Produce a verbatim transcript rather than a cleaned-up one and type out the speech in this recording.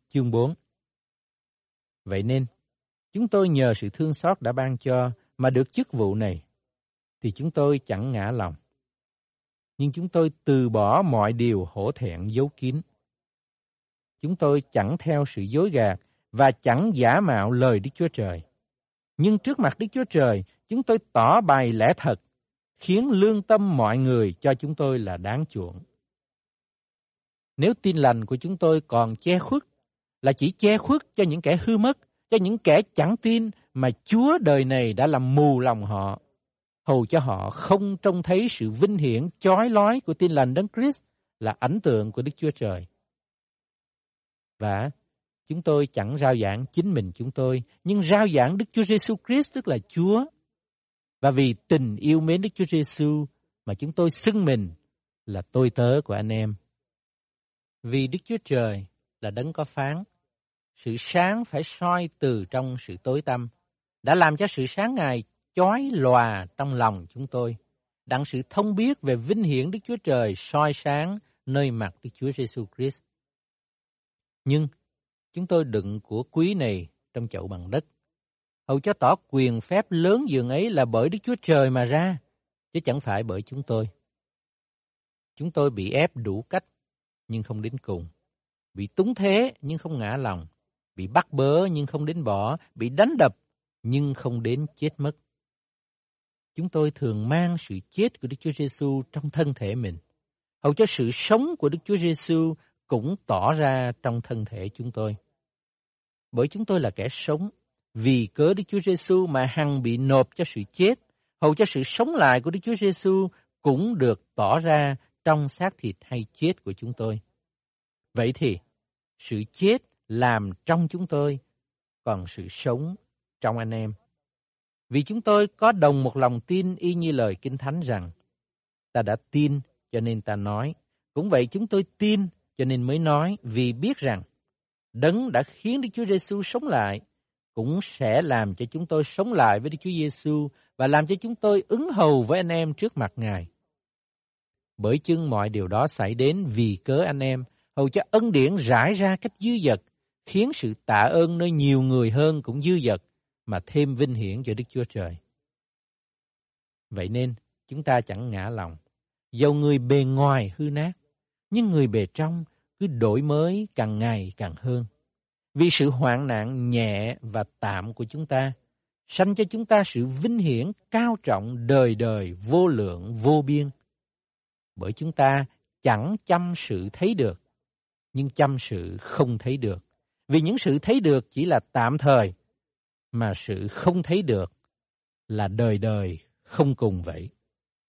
chương bốn. Vậy nên, chúng tôi nhờ sự thương xót đã ban cho mà được chức vụ này, thì chúng tôi chẳng ngã lòng. Nhưng chúng tôi từ bỏ mọi điều hổ thẹn giấu kín. Chúng tôi chẳng theo sự dối gạt và chẳng giả mạo lời Đức Chúa Trời. Nhưng trước mặt Đức Chúa Trời, chúng tôi tỏ bày lẽ thật, khiến lương tâm mọi người cho chúng tôi là đáng chuộng. Nếu tin lành của chúng tôi còn che khuất, là chỉ che khuất cho những kẻ hư mất, cho những kẻ chẳng tin mà Chúa đời này đã làm mù lòng họ, hầu cho họ không trông thấy sự vinh hiển chói lói của tin lành Đấng Christ là ảnh tượng của Đức Chúa Trời. Và chúng tôi chẳng rao giảng chính mình chúng tôi, nhưng rao giảng Đức Chúa Giêsu Christ tức là Chúa. Và vì tình yêu mến Đức Chúa Giêsu mà chúng tôi xưng mình là tôi tớ của anh em. Vì Đức Chúa Trời là đấng có phán, sự sáng phải soi từ trong sự tối tăm, đã làm cho sự sáng Ngài chói lòa trong lòng chúng tôi, đặng sự thông biết về vinh hiển Đức Chúa Trời soi sáng nơi mặt Đức Chúa Giêsu Christ. Nhưng chúng tôi đựng của quý này trong chậu bằng đất, hầu cho tỏ quyền phép lớn dường ấy là bởi Đức Chúa Trời mà ra, chứ chẳng phải bởi chúng tôi. Chúng tôi bị ép đủ cách, nhưng không đến cùng. Bị túng thế, nhưng không ngã lòng. Bị bắt bớ, nhưng không đến bỏ. Bị đánh đập, nhưng không đến chết mất. Chúng tôi thường mang sự chết của Đức Chúa Giêsu trong thân thể mình, hầu cho sự sống của Đức Chúa Giêsu cũng tỏ ra trong thân thể chúng tôi. Bởi chúng tôi là kẻ sống, vì cớ Đức Chúa Giêsu mà hằng bị nộp cho sự chết, hầu cho sự sống lại của Đức Chúa Giêsu cũng được tỏ ra trong xác thịt hay chết của chúng tôi. Vậy thì, sự chết làm trong chúng tôi, còn sự sống trong anh em. Vì chúng tôi có đồng một lòng tin y như lời Kinh Thánh rằng, ta đã tin cho nên ta nói. Cũng vậy chúng tôi tin cho nên mới nói, vì biết rằng Đấng đã khiến Đức Chúa Giêsu sống lại, cũng sẽ làm cho chúng tôi sống lại với Đức Chúa Giêsu và làm cho chúng tôi ứng hầu với anh em trước mặt Ngài. Bởi chưng mọi điều đó xảy đến vì cớ anh em, hầu cho ân điển rải ra cách dư dật, khiến sự tạ ơn nơi nhiều người hơn cũng dư dật, mà thêm vinh hiển cho Đức Chúa Trời. Vậy nên, chúng ta chẳng ngã lòng. Dầu người bề ngoài hư nát, nhưng người bề trong cứ đổi mới càng ngày càng hơn. Vì sự hoạn nạn nhẹ và tạm của chúng ta, sanh cho chúng ta sự vinh hiển cao trọng đời đời vô lượng vô biên. Bởi chúng ta chẳng chăm sự thấy được, nhưng chăm sự không thấy được. Vì những sự thấy được chỉ là tạm thời, mà sự không thấy được là đời đời không cùng vậy.